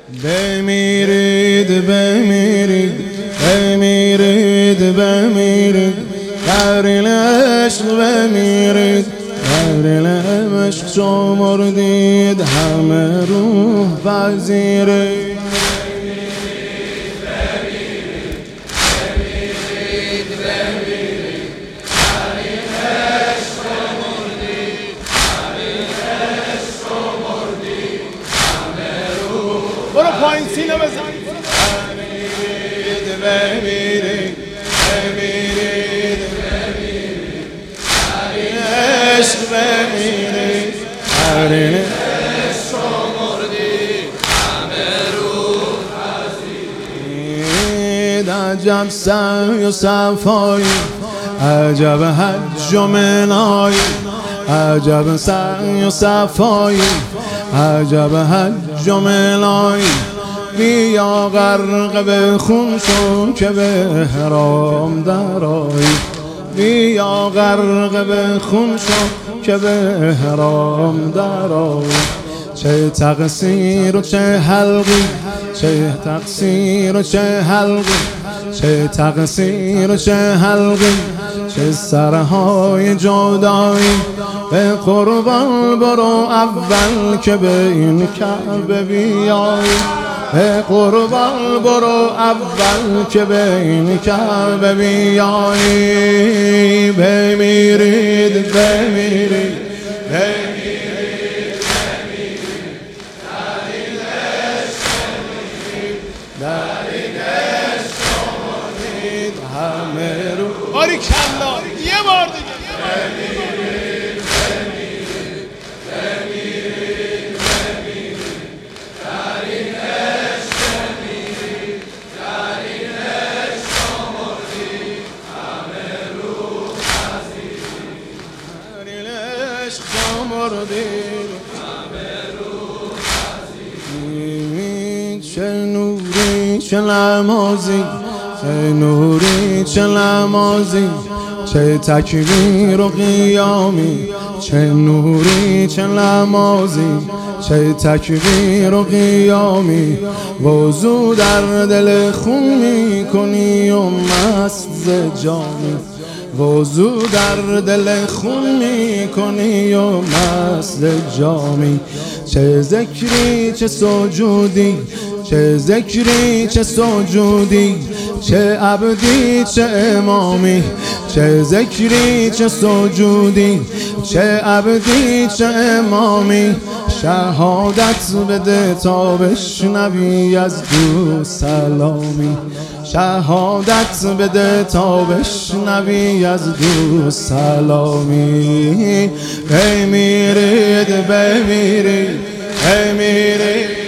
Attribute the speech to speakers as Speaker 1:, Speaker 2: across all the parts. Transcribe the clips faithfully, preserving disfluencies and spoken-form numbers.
Speaker 1: بمیرید بمیرید بمیرید بمیرید در این عشق بمیرید، در این عشق چو مردید همه روح پذیرید. برو پایین سینه بزنید. بمیرید بمیرید بمیرید بمیرید در این عشق بمیرید، در این عشق مردید همه روح پذیرید. عجب سعی و صفایی، عجب حج و منایی، عجب سعی و صفایی، عجب حج و منایی. بیا غرق به خون شو که به احرام درآیی، بیا غرق به خون شو که به احرام درآیی. چه تقصیر و چه حلقی، چه تقصیر و چه حلقی، چه تقصیر و چه حلقی، چه سرهای جدایی. به قربان برو اول که به این کعبه بیایی، به قربان برو اول که به این کعبه بیایی. بمیرید بمیرید بمیرید بمیرید در این عشق بمیرید، در این عشق مردید همه رو. باریکالله یه بار دیگه. بمیرید بمیرید بمیرید بمیرید در این عشق بمیرید، در این عشق مردید همه رو پذیرید، در این عشق مردید همه رو پذیرید. چه نوری چه نمازی، چه نوری چه نمازی، چه تکبیر و قیامی، چه نوری چه نمازی، چه تکبیر و قیامی. وضو در دل خون می کنی و مست ز جامی، وضو در دل خون می کنی و مست ز جامی. چه ذکری چه سجودی، چه ذکری چه سجودی، چه عبدی چه امامی، چه ذکری چه سجودی، چه عبدی چه امامی. شهادت بده تا بشنوی از دو سلامی، شهادت بده تا بشنوی از دو سلامی. بمیرید بمیرید بمیرید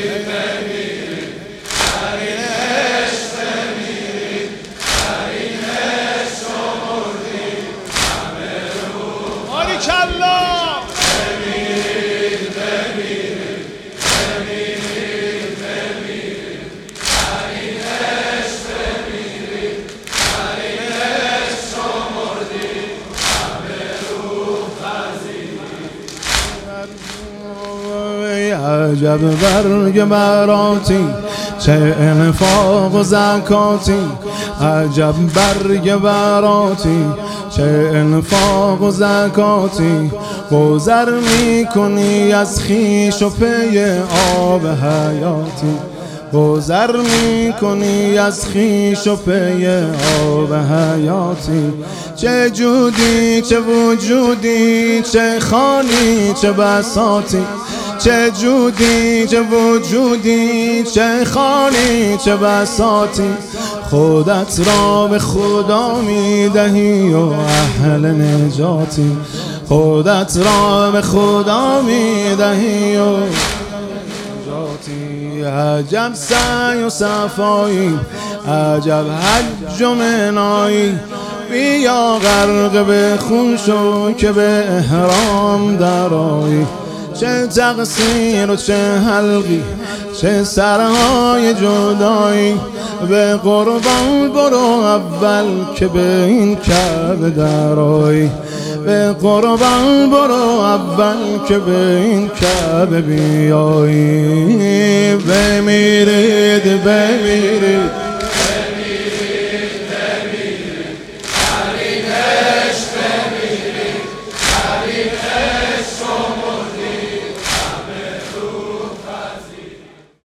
Speaker 1: عجب برگ براتی، چه انفاق و زکاتی، عجب برگ براتی، چه انفاق و زکاتی. گذر می کنی از خویش و پی آب حیاتی، گذر می کنی از خویش و پی آب حیاتی. چه جودی چه وجودی، چه خانی چه بساطی، چه جودی چه وجودی، چه خانی چه بساطی. خودت را به خدا می دهی و اهل نجاتی، خودت را به خدا می دهی و نجاتی. عجب سعی و صفایی، عجب حج و منایی. بیا غرق به خون شو که به احرام درآیی. چه تقصیر و چه حلقی، چه سرهای جدایی. به قربان برو اول که به این کعبه درآیی، به قربان برو اول که به این کعبه بیایی. بمیرید بمیرید